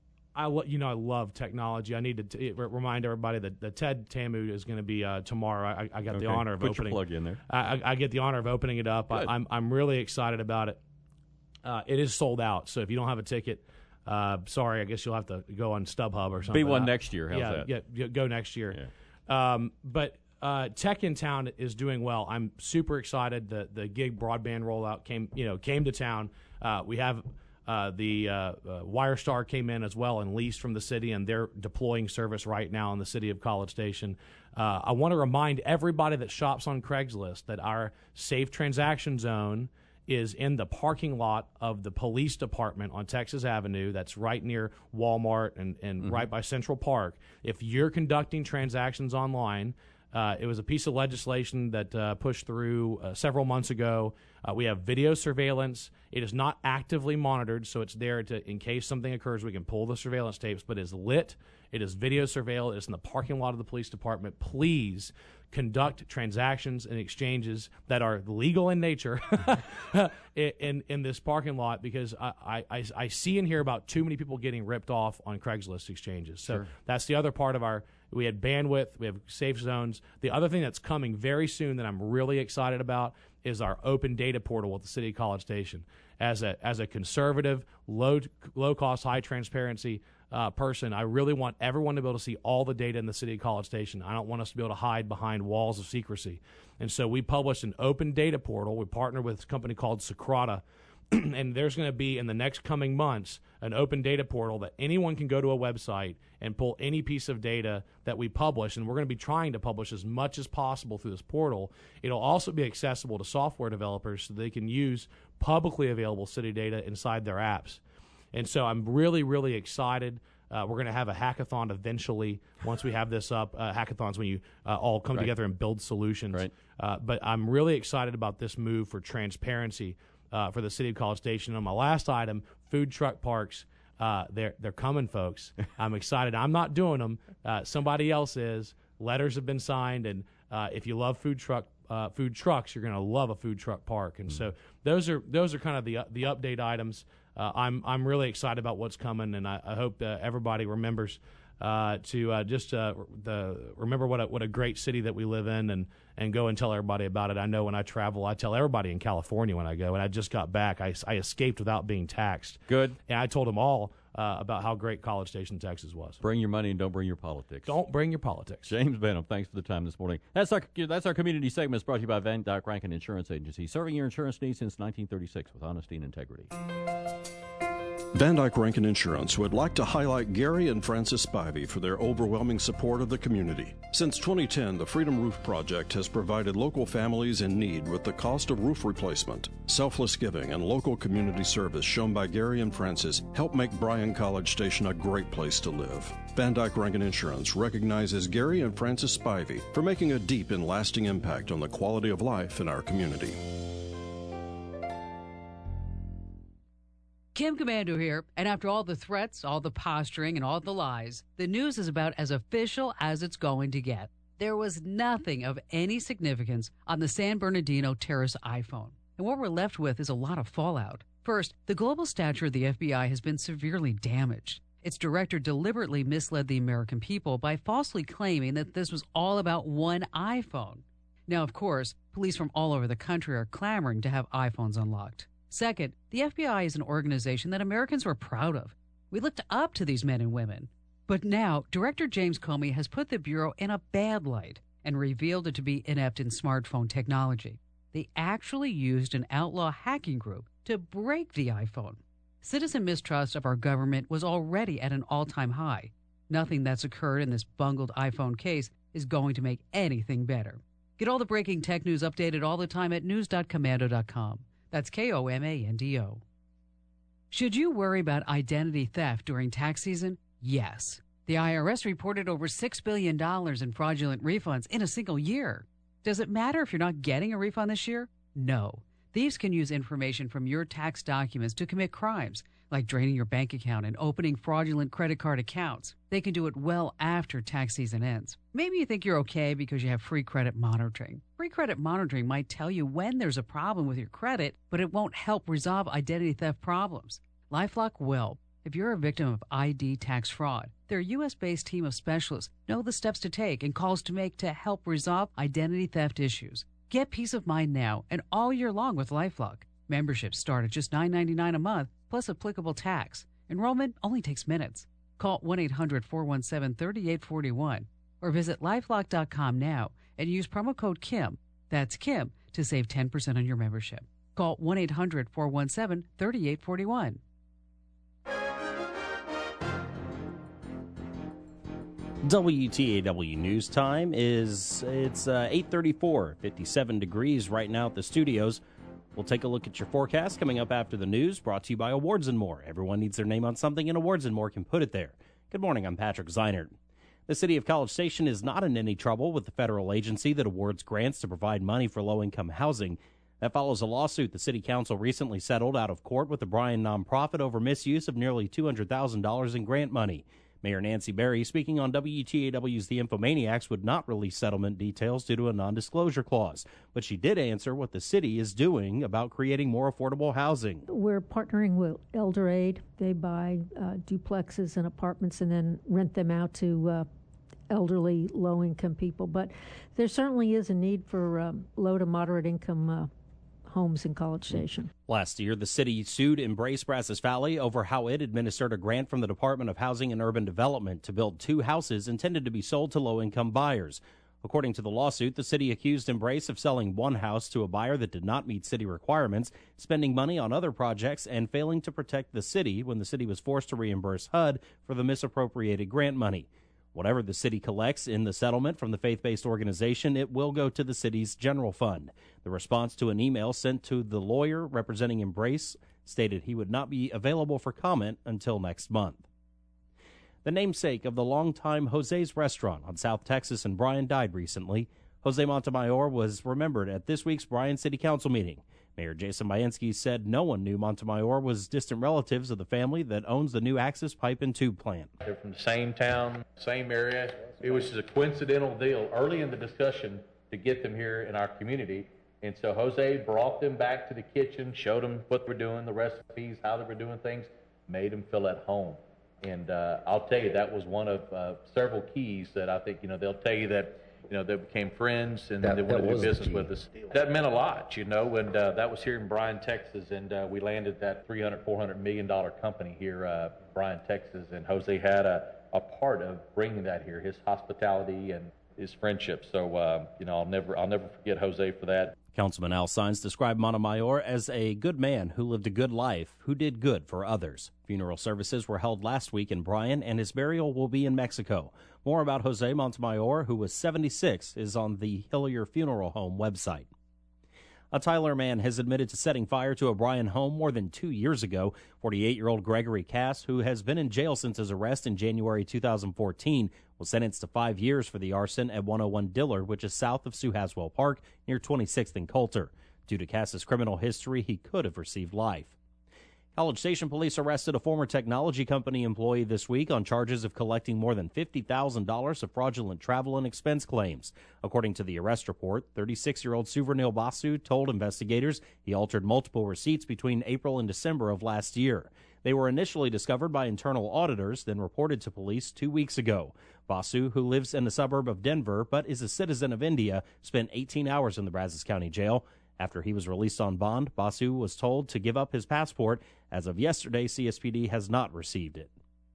I lo- you know I love technology. I need to t- remind everybody that the TED Tamu is going to be uh, tomorrow. I, I got Okay. the honor of Put opening. your plug in there. I, I, I get the honor of opening it up. I, Good. I'm I'm really excited about it. Uh, it is sold out, so if you don't have a ticket, uh, sorry, I guess you'll have to go on StubHub or something. Be one Uh, next year. How's yeah, that? yeah, yeah, go next year. Yeah. Um, but uh, Tech in Town is doing well. I'm super excited. The the gig broadband rollout came you know came to town. Uh, we have. Uh, the uh, uh, Wirestar came in as well and leased from the city, and they're deploying service right now in the city of College Station. Uh, I want to remind everybody that shops on Craigslist that our safe transaction zone is in the parking lot of the police department on Texas Avenue. That's right near Walmart and, and Mm-hmm. right by Central Park. If you're conducting transactions online, Uh, it was a piece of legislation that uh, pushed through uh, several months ago. Uh, we have video surveillance. It is not actively monitored, so it's there to, in case something occurs, we can pull the surveillance tapes, but it's lit. It is video surveilled. It's in the parking lot of the police department. Please conduct transactions and exchanges that are legal in nature in in this parking lot, because I, I, I see and hear about too many people getting ripped off on Craigslist exchanges. So Sure. that's the other part of our – we had bandwidth. We have safe zones. The other thing that's coming very soon that I'm really excited about is our open data portal with the City of College Station. As a as a conservative, low low cost, high transparency uh, person, I really want everyone to be able to see all the data in the City of College Station. I don't want us to be able to hide behind walls of secrecy. And so we published an open data portal. We partnered with a company called Socrata. And there's going to be, in the next coming months, an open data portal that anyone can go to a website and pull any piece of data that we publish, and we're going to be trying to publish as much as possible through this portal. It'll also be accessible to software developers so they can use publicly available city data inside their apps. And so I'm really, really excited. Uh, we're going to have a hackathon eventually once we have this up. Uh, hackathons when you uh, all come Right. together and build solutions. Right. Uh, but I'm really excited about this move for transparency uh, for the City of College Station. On my last item, food truck parks. Uh, they're they're coming, folks. I'm excited. I'm not doing them. Uh, somebody else is. Letters have been signed, and uh, if you love food truck uh, food trucks, you're going to love a food truck park. And mm. so those are those are kind of the the update items. Uh, I'm I'm really excited about what's coming, and I, I hope uh, everybody remembers uh, to uh, just uh, the remember what a, what a great city that we live in, and, and go and tell everybody about it. I know when I travel, I tell everybody in California when I go, and I just got back. I, I escaped without being taxed. Good. And I told them all uh, about how great College Station, Texas was. Bring your money and don't bring your politics. Don't bring your politics. James Benham, thanks for the time this morning. That's our that's our community segment. It's brought to you by Van Dyke Rankin Insurance Agency, serving your insurance needs since nineteen thirty-six with honesty and integrity. Van Dyke Rankin Insurance would like to highlight Gary and Frances Spivey for their overwhelming support of the community. Since twenty ten, the Freedom Roof Project has provided local families in need with the cost of roof replacement. Selfless giving and local community service shown by Gary and Frances help make Bryan College Station a great place to live. Van Dyke Rankin Insurance recognizes Gary and Frances Spivey for making a deep and lasting impact on the quality of life in our community. Kim Komando here, and after all the threats, all the posturing, and all the lies, the news is about as official as it's going to get. There was nothing of any significance on the San Bernardino terrorist iPhone, and what we're left with is a lot of fallout. First, the global stature of the F B I has been severely damaged. Its director deliberately misled the American people by falsely claiming that this was all about one iPhone. Now, of course, police from all over the country are clamoring to have iPhones unlocked. Second, the F B I is an organization that Americans were proud of. We looked up to these men and women. But now, Director James Comey has put the Bureau in a bad light and revealed it to be inept in smartphone technology. They actually used an outlaw hacking group to break the iPhone. Citizen mistrust of our government was already at an all-time high. Nothing that's occurred in this bungled iPhone case is going to make anything better. Get all the breaking tech news updated all the time at news dot komando dot com. That's K O M A N D O. Should you worry about identity theft during tax season? Yes. The I R S reported over six billion dollars in fraudulent refunds in a single year. Does it matter if you're not getting a refund this year? No. Thieves can use information from your tax documents to commit crimes, like draining your bank account and opening fraudulent credit card accounts. They can do it well after tax season ends. Maybe you think you're okay because you have free credit monitoring. Free credit monitoring might tell you when there's a problem with your credit, but it won't help resolve identity theft problems. LifeLock will. If you're a victim of I D tax fraud, their U S-based team of specialists know the steps to take and calls to make to help resolve identity theft issues. Get peace of mind now and all year long with LifeLock. Memberships start at just nine ninety-nine a month, plus applicable tax. Enrollment only takes minutes. Call one eight hundred four one seven three eight four one or visit lifelock dot com now and use promo code Kim, that's Kim, to save ten percent on your membership. Call one eight hundred four one seven three eight four one. W T A W News Time is, it's uh, eight thirty-four, fifty-seven degrees right now at the studios. We'll take a look at your forecast coming up after the news, brought to you by Awards and More. Everyone needs their name on something, and Awards and More can put it there. Good morning, I'm Patrick Zeinert. The city of College Station is not in any trouble with the federal agency that awards grants to provide money for low-income housing. That follows a lawsuit the city council recently settled out of court with the Bryan nonprofit over misuse of nearly two hundred thousand dollars in grant money. Mayor Nancy Berry, speaking on W T A W's The Infomaniacs, would not release settlement details due to a non-disclosure clause, but she did answer what the city is doing about creating more affordable housing. We're partnering with Elder Aid. They buy uh, duplexes and apartments and then rent them out to uh, elderly, low-income people. But there certainly is a need for um, low to moderate income uh, homes in College Station. Last year, the city sued Embrace Brazos Valley over how it administered a grant from the Department of Housing and Urban Development to build two houses intended to be sold to low-income buyers. According to the lawsuit, the city accused Embrace of selling one house to a buyer that did not meet city requirements, spending money on other projects, and failing to protect the city when the city was forced to reimburse H U D for the misappropriated grant money. Whatever the city collects in the settlement from the faith-based organization, it will go to the city's general fund. The response to an email sent to the lawyer representing Embrace stated he would not be available for comment until next month. The namesake of the longtime Jose's restaurant on South Texas and Bryan died recently. Jose Montemayor was remembered at this week's Bryan City Council meeting. Mayor Jason Bainski said no one knew Montemayor was distant relatives of the family that owns the new Axis Pipe and Tube plant. They're from the same town, same area. It was just a coincidental deal early in the discussion to get them here in our community. And so Jose brought them back to the kitchen, showed them what we're doing, the recipes, how they were doing things, made them feel at home. And uh, I'll tell you, that was one of uh, several keys that I think, you know, they'll tell you that, you know, they became friends and that, they wanted to do business key. with us. That meant a lot, you know, and uh, that was here in Bryan, Texas, and uh, we landed that three hundred, four hundred million dollar company here, uh, Bryan, Texas, and Jose had a, a part of bringing that here, his hospitality and his friendship. So, uh, you know, I'll never, I'll never forget Jose for that. Councilman Al Sines described Montemayor as a good man who lived a good life, who did good for others. Funeral services were held last week in Bryan, and his burial will be in Mexico. More about Jose Montemayor, who was seventy-six, is on the Hillier Funeral Home website. A Tyler man has admitted to setting fire to a Bryan home more than two years ago. forty-eight-year-old Gregory Cass, who has been in jail since his arrest in January two thousand fourteen, was sentenced to five years for the arson at one oh one Dillard, which is south of Sue Haswell Park, near twenty-sixth and Coulter. Due to Cass's criminal history, he could have received life. College Station police arrested a former technology company employee this week on charges of collecting more than fifty thousand dollars of fraudulent travel and expense claims. According to the arrest report, thirty-six-year-old Suvernil Basu told investigators he altered multiple receipts between April and December of last year. They were initially discovered by internal auditors, then reported to police two weeks ago. Basu, who lives in the suburb of Denver but is a citizen of India, spent eighteen hours in the Brazos County Jail. After he was released on bond, Basu was told to give up his passport. As of yesterday, C S P D has not received it.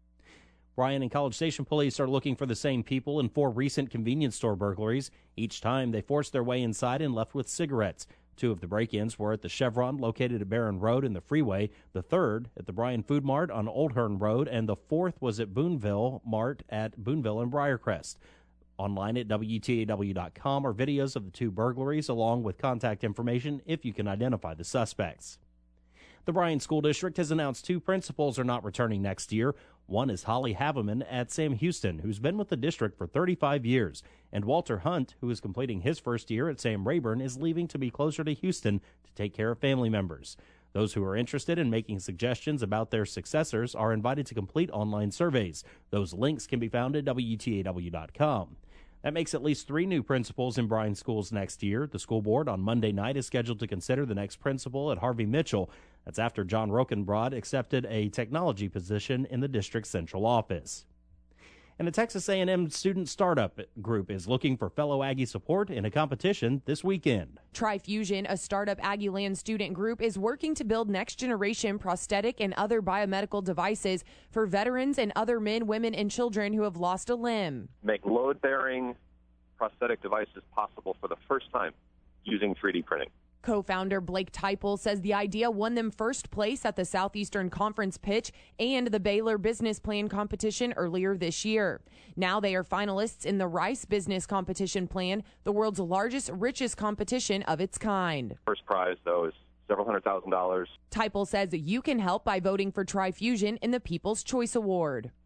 Bryan and College Station police are looking for the same people in four recent convenience store burglaries. Each time, they forced their way inside and left with cigarettes. Two of the break-ins were at the Chevron located at Barron Road and the freeway, the third at the Bryan Food Mart on Old Hearn Road, and the fourth was at Boonville Mart at Boonville and Briarcrest. Online at W T A W dot com are videos of the two burglaries along with contact information if you can identify the suspects. The Bryan School District has announced two principals are not returning next year. One is Holly Haveman at Sam Houston, who's been with the district for thirty-five years, and Walter Hunt, who is completing his first year at Sam Rayburn, is leaving to be closer to Houston to take care of family members. Those who are interested in making suggestions about their successors are invited to complete online surveys. Those links can be found at W T A W dot com. That makes at least three new principals in Bryan schools next year. The school board on Monday night is scheduled to consider the next principal at Harvey Mitchell. That's after John Rokenbrod accepted a technology position in the district's central office. And the Texas A and M Student Startup Group is looking for fellow Aggie support in a competition this weekend. TriFusion, a startup Aggieland student group, is working to build next-generation prosthetic and other biomedical devices for veterans and other men, women, and children who have lost a limb. Make load-bearing prosthetic devices possible for the first time using three D printing. Co-founder Blake Teipel says the idea won them first place at the Southeastern Conference Pitch and the Baylor Business Plan competition earlier this year. Now they are finalists in the Rice Business Competition Plan, the world's largest, richest competition of its kind. First prize, though, is several hundred thousand dollars. Teipel says you can help by voting for TriFusion in the People's Choice Award.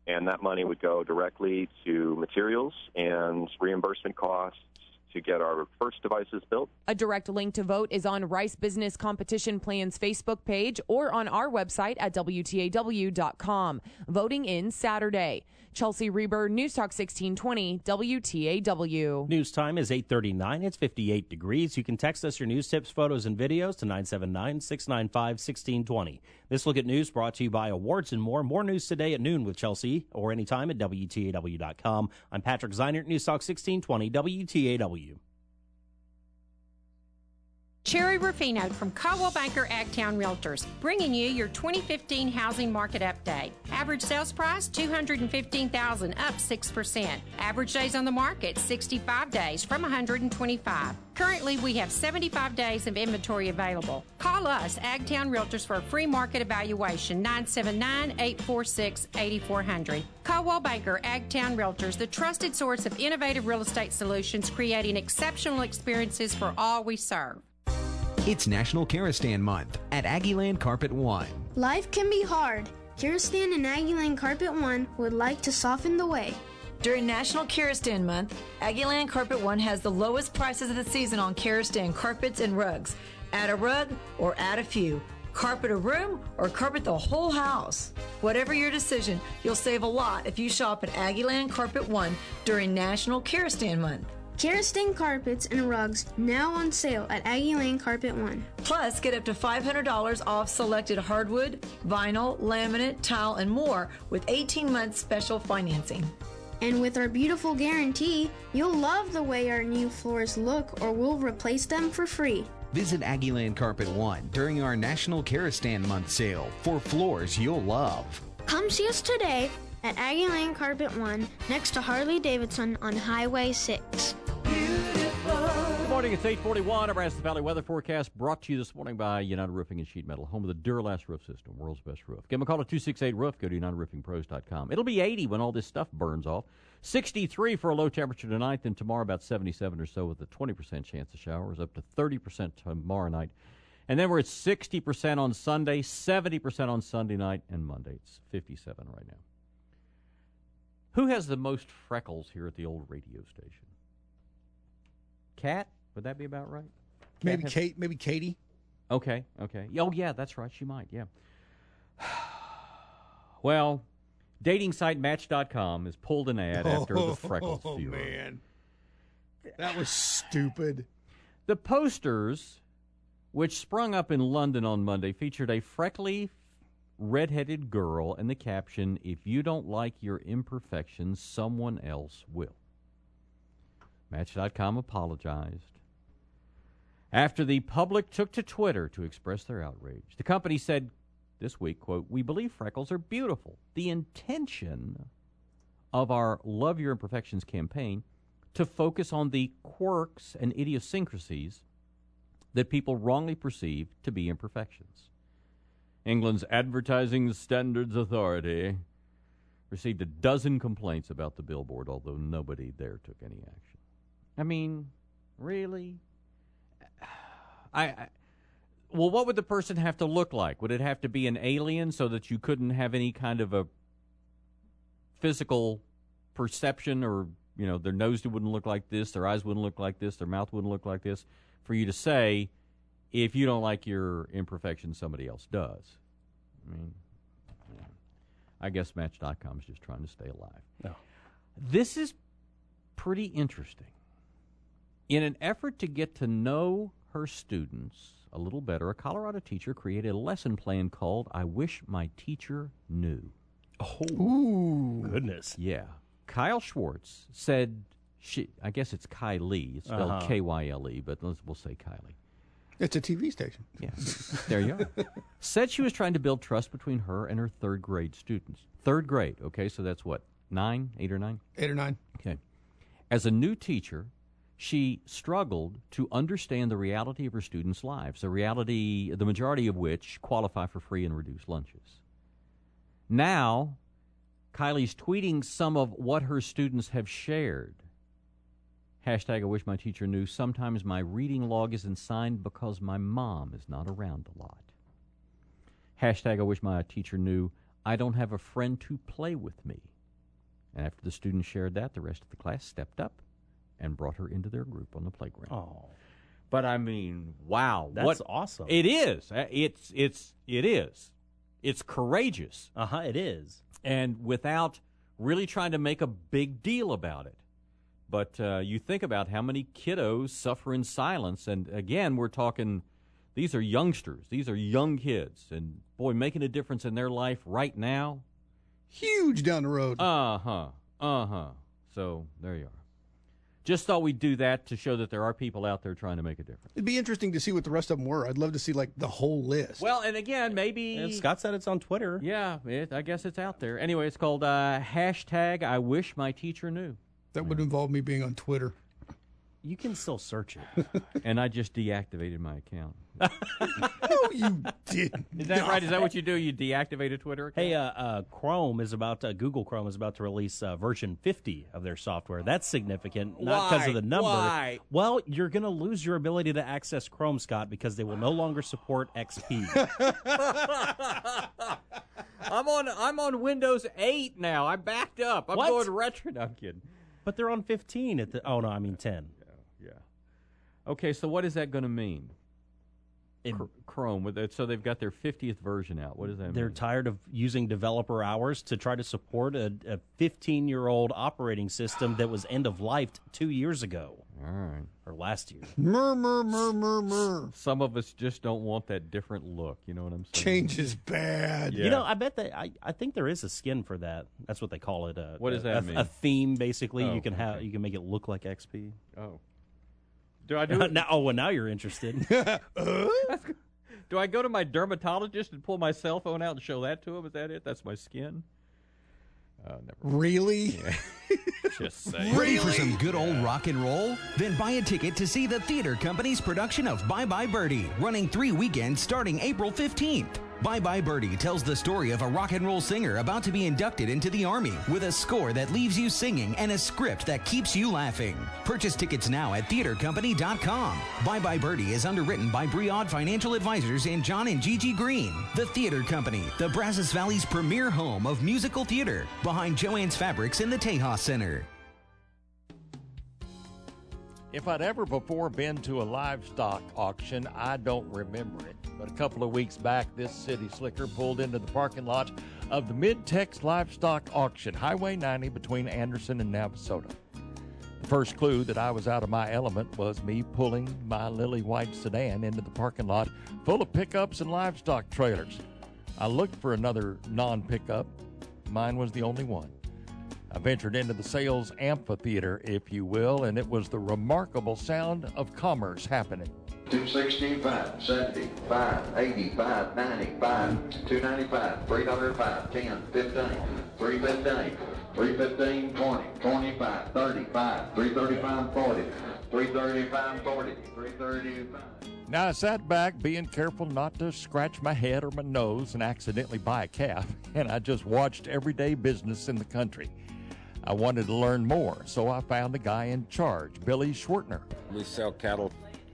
and that money would go directly to materials and reimbursement costs to get our first devices built. A direct link to vote is on Rice Business Competition Plan's Facebook page or on our website at W T A W dot com. Voting ends Saturday. Chelsea Reber, News Talk sixteen twenty, W T A W. News time is eight thirty-nine. It's fifty-eight degrees. You can text us your news tips, photos, and videos to nine seven nine, six nine five, one six two zero. This Look at News brought to you by Awards and More. More news today at noon with Chelsea or anytime at W T A W dot com. I'm Patrick Zeinert, News Talk sixteen twenty, W T A W. Sherry Ruffino from Caldwell Banker Agtown Realtors, bringing you your twenty fifteen housing market update. Average sales price, two hundred fifteen thousand dollars, up six percent. Average days on the market, sixty-five days from one hundred twenty-five. Currently, we have seventy-five days of inventory available. Call us, Agtown Realtors, for a free market evaluation, nine seven nine, eight four six, eight four zero zero. Caldwell Banker Agtown Realtors, the trusted source of innovative real estate solutions, creating exceptional experiences for all we serve. It's National Karastan Month at Aggieland Carpet One. Life can be hard. Karastan and Aggieland Carpet One would like to soften the way. During National Karastan Month, Aggieland Carpet One has the lowest prices of the season on Karastan carpets and rugs. Add a rug or add a few. Carpet a room or carpet the whole house. Whatever your decision, you'll save a lot if you shop at Aggieland Carpet One during National Karastan Month. Karastan carpets and rugs now on sale at Aggieland Carpet One. Plus, get up to five hundred dollars off selected hardwood, vinyl, laminate, tile, and more with eighteen months special financing. And with our beautiful guarantee, you'll love the way our new floors look, or we'll replace them for free. Visit Aggieland Carpet One during our National Karastan Month sale for floors you'll love. Come see us today at Aggieland Carpet One next to Harley Davidson on Highway six. Good morning, it's eight forty-one. Nebraska Valley weather forecast brought to you this morning by United Roofing and Sheet Metal, home of the Duralast roof system, world's best roof. Give them a call at two six eight roof. Go to united roofing pros dot com. It'll be eighty when all this stuff burns off. sixty-three for a low temperature tonight, then tomorrow about seventy-seven or so with a twenty percent chance of showers, up to thirty percent tomorrow night. And then we're at sixty percent on Sunday, seventy percent on Sunday night, and Monday. It's fifty-seven right now. Who has the most freckles here at the old radio station? Kat? Would that be about right? Kat Maybe has... Kate. Maybe Katie. Okay, okay. Oh, yeah, that's right. She might, yeah. Well, dating site Match dot com has pulled an ad after oh, the freckles Oh, furor. man. That was stupid. The posters, which sprung up in London on Monday, featured a freckly, red-headed girl and the caption, "If you don't like your imperfections, someone else will." Match dot com apologized after the public took to Twitter to express their outrage. The company said this week, quote, "We believe freckles are beautiful. The intention of our Love Your Imperfections campaign to focus on the quirks and idiosyncrasies that people wrongly perceive to be imperfections." England's Advertising Standards Authority received a dozen complaints about the billboard, although nobody there took any action. I mean, really? I, I well, what would the person have to look like? Would it have to be an alien so that you couldn't have any kind of a physical perception, or, you know, their nose wouldn't look like this, their eyes wouldn't look like this, their mouth wouldn't look like this, for you to say, if you don't like your imperfection, somebody else does? I mean, yeah. I guess Match dot com is just trying to stay alive. No. This is pretty interesting. In an effort to get to know her students a little better, a Colorado teacher created a lesson plan called I Wish My Teacher Knew. Oh, Ooh. Goodness. Yeah. Kyle Schwartz said, she, I guess it's Kylie. It's spelled Uh-huh. K Y L E, but let's, we'll say Kylie. It's a T V station. Yeah, there you are. Said she was trying to build trust between her and her third grade students. Third grade, okay, so that's what, nine, eight or nine? Eight or nine. Okay. As a new teacher, she struggled to understand the reality of her students' lives, the reality, the majority of which qualify for free and reduced lunches. Now, Kylie's tweeting some of what her students have shared. Hashtag I wish my teacher knew. Sometimes my reading log isn't signed because my mom is not around a lot. Hashtag I wish my teacher knew. I don't have a friend to play with me. And after the students shared that, the rest of the class stepped up and brought her into their group on the playground. Oh. But I mean, wow. That's what, awesome. It is. Uh, It's, it's, it is. It's courageous. Uh-huh, it is. And without really trying to make a big deal about it. But uh, you think about how many kiddos suffer in silence. And again, we're talking, these are youngsters. These are young kids. And boy, making a difference in their life right now. Huge down the road. Uh-huh. Uh-huh. So there you are. Just thought we'd do that to show that there are people out there trying to make a difference. It'd be interesting to see what the rest of them were. I'd love to see, like, the whole list. Well, and again, maybe... And Scott said it's on Twitter. Yeah, it, I guess it's out there. Anyway, it's called uh, hashtag I wish my teacher knew. That would involve me being on Twitter. You can still search it. And I just deactivated my account. No, you didn't. Is that right? Is that what you do? You deactivate a Twitter account? Hey, uh, uh, Chrome is about to, Google Chrome is about to release uh, version fifty of their software. That's significant, not because of the number. Why? Well, you're going to lose your ability to access Chrome, Scott, because they will no longer support X P. I'm on I'm on Windows eight now. I backed up. I'm What? going retro. No, I'm kidding. But they're on fifteen at the. Oh no, I mean ten. Yeah. Okay, so what is that going to mean? It- Chr- Chrome. With it, so they've got their fiftieth version out. What does that They're mean? tired of using developer hours to try to support a fifteen-year-old operating system that was end-of-lifed two years ago. All right. Or last year. Mur, mur, mur, mur, mur. Some of us just don't want that different look. You know what I'm saying? Change is bad. Yeah. You know, I bet that I, I think there is a skin for that. That's what they call it. A, What does a, that a, mean? A theme, basically. Oh, you can have okay. you can make it look like X P. Oh. Do I do it? now, oh, well, now you're interested. Do I go to my dermatologist and pull my cell phone out and show that to him? Is that it? That's my skin? Oh, never. Really? Yeah. Just saying. Ready for some good old rock and roll? Then buy a ticket to see the Theater Company's production of Bye Bye Birdie, running three weekends starting April fifteenth. Bye Bye Birdie tells the story of a rock and roll singer about to be inducted into the Army with a score that leaves you singing and a script that keeps you laughing. Purchase tickets now at theater company dot com. Bye Bye Birdie is underwritten by Briod Financial Advisors and John and Gigi Green. The Theater Company, the Brazos Valley's premier home of musical theater, behind Joanne's Fabrics in the Tejas Center. If I'd ever before been to a livestock auction, I don't remember it. But a couple of weeks back, this city slicker pulled into the parking lot of the Mid-Tex Livestock Auction, Highway ninety between Anderson and Navasota. The first clue that I was out of my element was me pulling my lily white sedan into the parking lot full of pickups and livestock trailers. I looked for another non-pickup. Mine was the only one. I ventured into the sales amphitheater, if you will, and it was the remarkable sound of commerce happening. two sixty-five, seventy-five, eighty-five, ninety-five, two ninety-five, three hundred five, ten, fifteen, three fifteen, three fifteen, twenty, twenty-five, thirty-five, three thirty-five, forty, three thirty-five, forty, three thirty-five. Now, I sat back, being careful not to scratch my head or my nose and accidentally buy a calf, and I just watched everyday business in the country. I wanted to learn more, so I found the guy in charge, Billy Schwartner. We sell cattle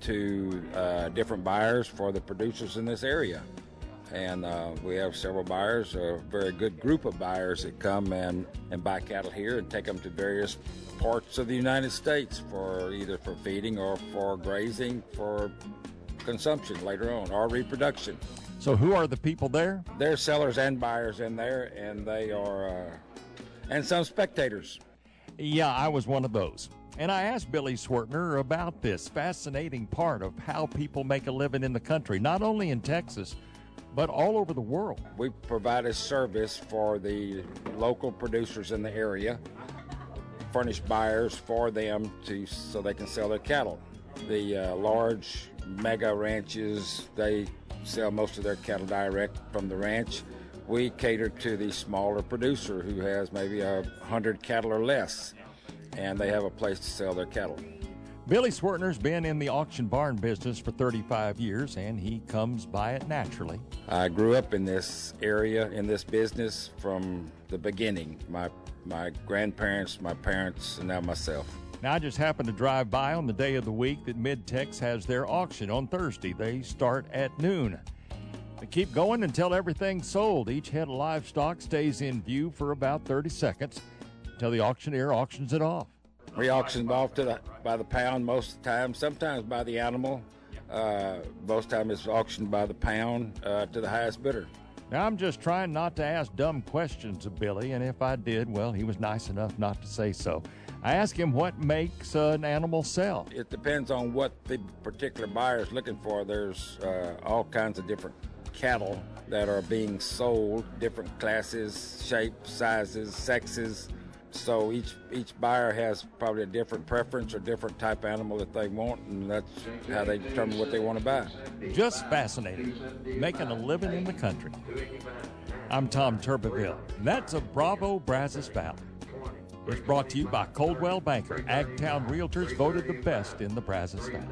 to uh, different buyers for the producers in this area. And uh, we have several buyers, a very good group of buyers that come and, and buy cattle here and take them to various parts of the United States for either for feeding or for grazing, for consumption later on, or reproduction. So who are the people there? There's sellers and buyers in there, and they are, uh, and some spectators. Yeah, I was one of those. And I asked Billy Schwartner about this fascinating part of how people make a living in the country, not only in Texas, but all over the world. We provide a service for the local producers in the area, furnish buyers for them to so they can sell their cattle. The uh, large mega ranches, they sell most of their cattle direct from the ranch. We cater to the smaller producer who has maybe a hundred cattle or less, and they have a place to sell their cattle. Billy Schwartner's been in the auction barn business for thirty-five years, and he comes by it naturally. I grew up in this area, in this business from the beginning. My my grandparents, my parents, and now myself. Now, I just happened to drive by on the day of the week that Mid-Tex has their auction on Thursday. They start at noon. They keep going until everything's sold. Each head of livestock stays in view for about thirty seconds. until the auctioneer auctions it off. We auction off to the, by the pound most of the time, sometimes by the animal. Uh, most time it's auctioned by the pound uh, to the highest bidder. Now, I'm just trying not to ask dumb questions of Billy, and if I did, well, he was nice enough not to say so. I asked him what makes uh, an animal sell. It depends on what the particular buyer is looking for. There's uh, all kinds of different cattle that are being sold, different classes, shapes, sizes, sexes. So each each buyer has probably a different preference or different type of animal that they want, and that's how they determine what they want to buy. Just fascinating. Making a living in the country. I'm Tom Turbeville. That's a Bravo Brazos Valley. It's brought to you by Coldwell Banker. Agtown Realtors voted the best in the Brazos Valley.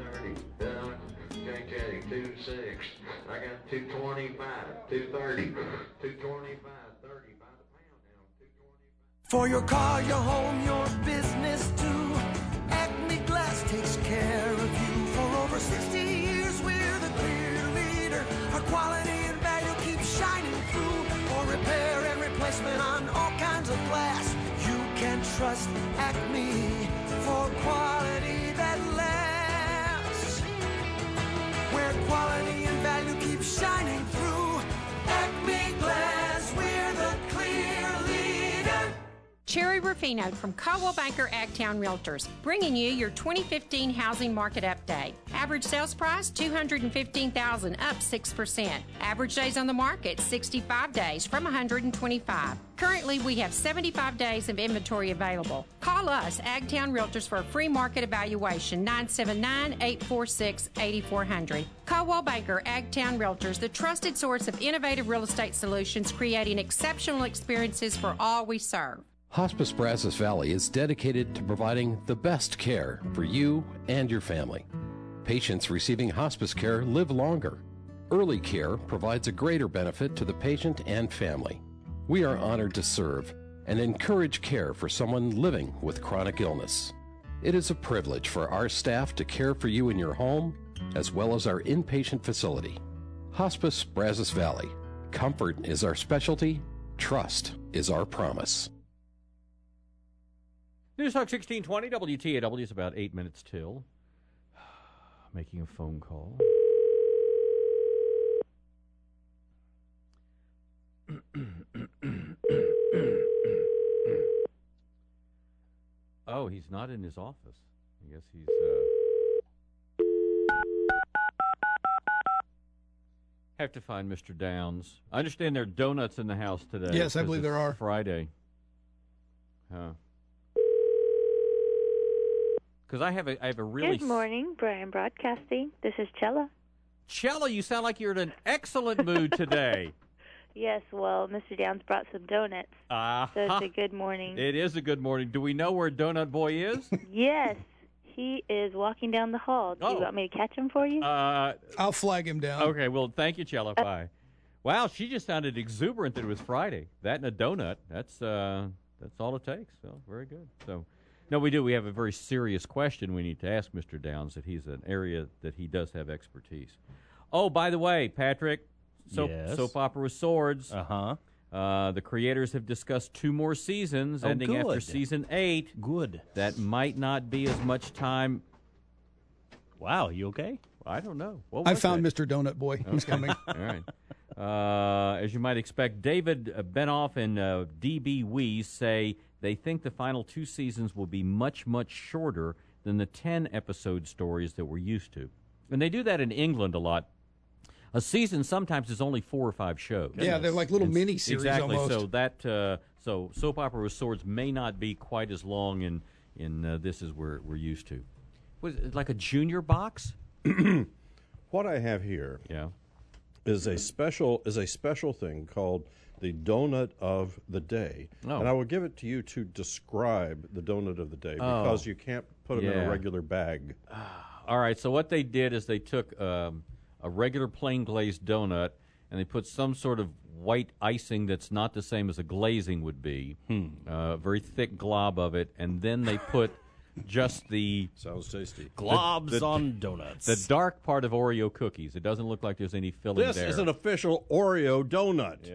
two six. I got two twenty-five, two thirty, two twenty-five, thirty by the pound now. For your car, your home, your business too, Acme Glass takes care of you. For over sixty years, we're the clear leader. Our quality and value keeps shining through. For repair and replacement on all kinds of glass, you can trust Acme for quality that lasts. Where quality and value keep shining through, Acme Glass, we're the clear leader. Cherry Rufino from Caldwell Banker Agtown Realtors, bringing you your twenty fifteen housing market update. Average sales price two hundred fifteen thousand dollars, up six percent. Average days on the market sixty-five days from one hundred twenty-five. Currently, we have seventy-five days of inventory available. Call us, Agtown Realtors, for a free market evaluation, nine seven nine, eight four six, eight four zero zero. Caldwell Banker Agtown Realtors, the trusted source of innovative real estate solutions, creating exceptional experiences for all we serve. Hospice Brazos Valley is dedicated to providing the best care for you and your family. Patients receiving hospice care live longer. Early care provides a greater benefit to the patient and family. We are honored to serve and encourage care for someone living with chronic illness. It is a privilege for our staff to care for you in your home, as well as our inpatient facility. Hospice Brazos Valley. Comfort is our specialty. Trust is our promise. News Talk sixteen twenty, W T A W is about eight minutes till. Making a phone call. Oh, he's not in his office. I guess he's... Uh... Have to find Mister Downs. I understand there are donuts in the house today. Yes, I believe there are. Friday. Huh. Because I have a, I have a really... Good morning, Brian Broadcasting. This is Chella. Chella, you sound like you're in an excellent mood today. Yes, well, Mister Downs brought some donuts, uh so it's a good morning. It is a good morning. Do we know where Donut Boy is? Yes, he is walking down the hall. Do Oh. you want me to catch him for you? Uh, I'll flag him down. Okay, well, thank you, Chella. Bye. Wow, she just sounded exuberant that it was Friday. That and a donut, that's uh, that's all it takes. So, very good. So, no, we do. We have a very serious question we need to ask Mister Downs, that he's an area that he does have expertise. Oh, by the way, Patrick, soap, Yes. soap opera with swords. Uh-huh. Uh, the creators have discussed two more seasons, Oh, ending after good. season eight. Good. That might not be as much time. Wow, you okay? I don't know. What I was found that? Mister Donut Boy. He's Okay. coming. All right. Uh, as you might expect, David Benoff and uh, D B Weiss say they think the final two seasons will be much, much shorter than the ten-episode stories that we're used to. And they do that in England a lot. A season sometimes is only four or five shows. Yeah, they're like little And- mini series exactly. almost. So that uh, so soap opera with swords may not be quite as long in in uh, this as we're we're used to. Was it like a junior box? What I have here yeah. is a special is a special thing called the donut of the day, Oh. and I will give it to you to describe the donut of the day Oh. because you can't put them in Yeah. a regular bag. All right, so what they did is they took um, a regular plain glazed donut and they put some sort of white icing that's not the same as a glazing would be, Hmm. uh, very thick glob of it, and then they put just the sounds tasty globs the- the- on donuts. the dark part of Oreo cookies. It doesn't look like there's any filling This there. is an official Oreo donut. Yeah.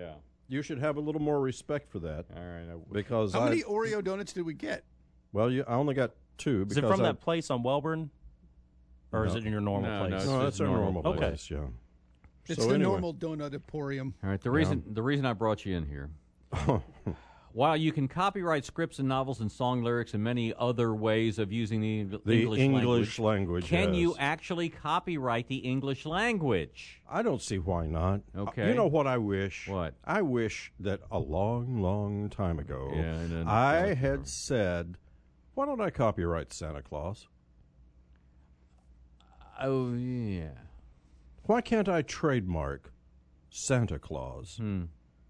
You should have a little more respect for that. All right. I, because How I, many Oreo donuts did we get? Well, you, I only got two. Is because it from I, that place on Welborn? Or No. is it in your normal No, no, place? it's No, just that's our normal. normal Okay. place, yeah. It's So the anyway. normal donut emporium. All right. The reason the reason I brought you in here. While you can copyright scripts and novels and song lyrics and many other ways of using the, Eng- The English, English language, language, can you yes. actually copyright the English language? I don't see why not. Okay. You know what I wish? What? I wish that a long, long time ago, Yeah, and then- I had said, why don't I copyright Santa Claus? Oh, yeah. Why can't I trademark Santa Claus? Hmm.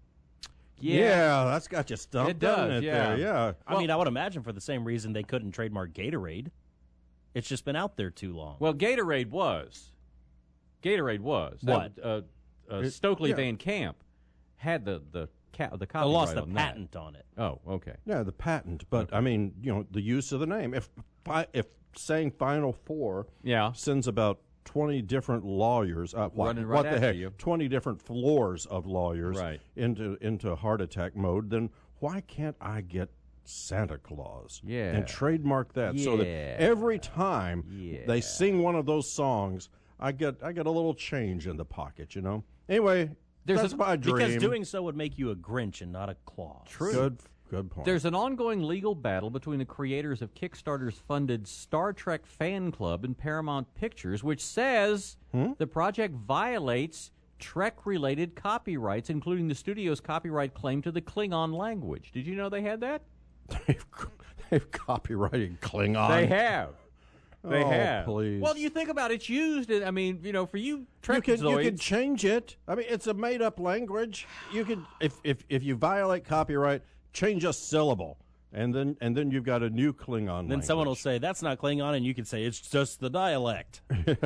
Yeah. that's got you stumped, It does, doesn't it, yeah. there? Yeah. I mean, I would imagine for the same reason they couldn't trademark Gatorade. It's just been out there too long. Well, Gatorade was. Gatorade was. What? That, uh, uh, It- Stokely yeah. Van Camp had the the ca- the I copyright lost the on that. patent on it. Oh, okay. Yeah, the patent. But, I mean, you know, the use of the name. If fi- if saying Final Four Yeah. sends about twenty different lawyers, uh, what, Running right what the after heck, you. twenty different floors of lawyers Right. into into heart attack mode, then why can't I get Santa Claus Yeah. and trademark that so that Yeah. every time Yeah. they sing one of those songs, I get I get a little change in the pocket, you know? Anyway, There's that's a- my dream. Because doing so would make you a Grinch and not a Claus. True. Good, good point. There's an ongoing legal battle between the creators of Kickstarter's funded Star Trek fan club and Paramount Pictures, which says Hmm? the project violates Trek-related copyrights, including the studio's copyright claim to the Klingon language. Did you know they had that? they've, they've copyrighted Klingon. They have. They Oh, have. please. Well, you think about it, it's used. in- I mean, you know, for you You Trekozoids. can you can change it. I mean, it's a made up language. You could if if if you violate copyright, change a syllable, and then and then you've got a new Klingon. Then language. someone will say, that's not Klingon, and you can say, it's just the dialect.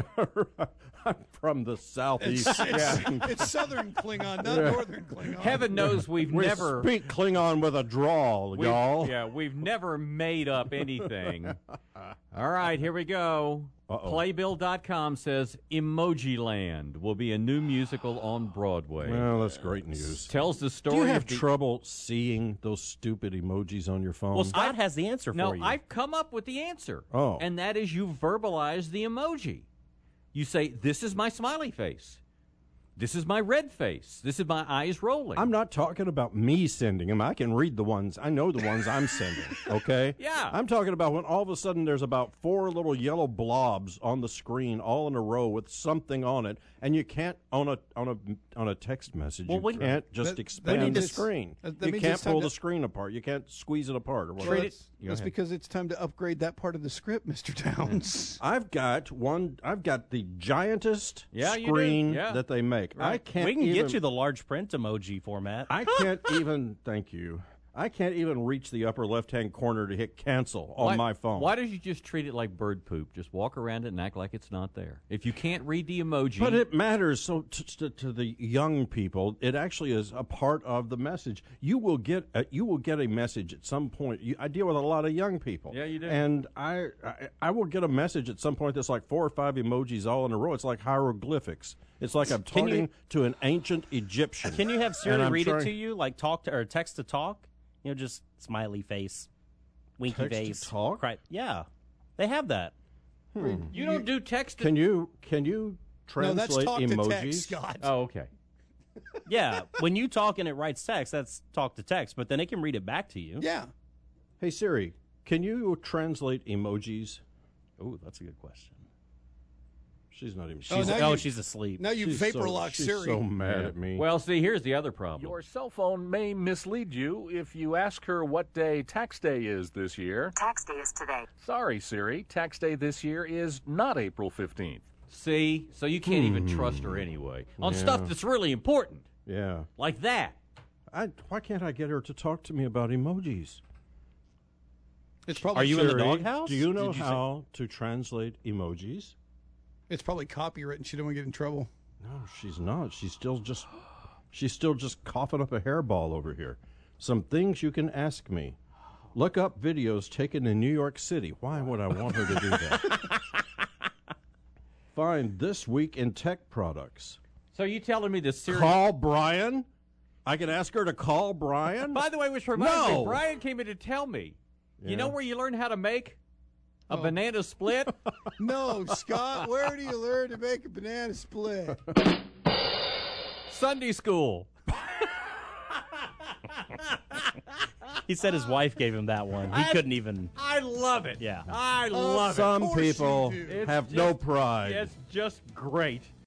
I'm from the southeast. It's, it's, it's Southern Klingon, not Yeah. Northern Klingon. Heaven knows we've we never speak Klingon with a drawl, we've- y'all. Yeah, we've never made up anything. All right, here we go. Uh-oh. Playbill dot com says Emoji Land will be a new musical on Broadway. Well, that's great news. Tells the story Do you have of the trouble seeing those stupid emojis on your phone? Well, Scott has the answer No, for you. I've come up with the answer. Oh. And that is you verbalize the emoji. You say, this is my smiley face. This is my red face. This is my eyes rolling. I'm not talking about me sending them. I can read the ones. I know the ones I'm sending, okay? Yeah. I'm talking about when all of a sudden there's about four little yellow blobs on the screen all in a row with something on it, and you can't, on a on a, on a text message, Well, you we- can't just That- that expand means the it's- screen. that- that you means can't it's time pull to- the screen apart. You can't squeeze it apart or Well, whatever. that's Go that's ahead. because it's time to upgrade that part of the script, Mister Downs. I've got one. I've got the giantest Yeah, you do. screen Yeah. that they make. I Right. can't. we can even, get you the large print emoji format. I can't even. Thank you. I can't even reach the upper left-hand corner to hit cancel on Why- my phone. Why don't you just treat it like bird poop? Just walk around it and act like it's not there. If you can't read the emoji. But it matters. So to, to, to the young people, it actually is a part of the message. You will get a, you will get a message at some point. You, I deal with a lot of young people. Yeah, you do. And I, I I will get a message at some point that's like four or five emojis all in a row. It's like hieroglyphics. It's like I'm Can you- talking to an ancient Egyptian. Can you have And Siri I'm read trying- it to you, like talk to or text to talk? You know, just smiley face, winky Text to face, talk? Cry. Yeah, they have that. you don't do text. Can you can you No, that's translate talk emojis? to text, Scott. Oh, okay. Yeah, when you talk and it writes text, that's talk to text, but then it can read it back to you. Yeah. Hey Siri, can you translate emojis? Oh, that's a good question. She's not even. Oh, She's, now oh, you- she's asleep. Now you she's vapor so, lock she's Siri. so mad Yeah. at me. Well, see, here's the other problem. Your cell phone may mislead you if you ask her what day tax day is this year. Tax day is today. Sorry, Siri. Tax day this year is not April fifteenth. See, so you can't even trust her anyway on Yeah. stuff that's really important, yeah. like that. I, why can't I get her to talk to me about emojis? It's probably Are you in the Siri, doghouse? Do you know Did you say- how to translate emojis? It's probably copywritten. She don't want to get in trouble. No, she's not. She's still just she's still just coughing up a hairball over here. Some things you can ask me. Look up videos taken in New York City. Why would I want her to do that? Find this week in tech products. So you telling me the Siri? Call Brian. I can ask her to call Brian? By the way, which reminds No. me, Brian came in to tell me. Yeah. You know where you learn how to make a Oh. banana split? No, Scott, where do you learn to make a banana split? Sunday school. He said his wife gave him that one. He I- couldn't even. I love it. Yeah. I love Some it. people It's have just- no pride. It's just great.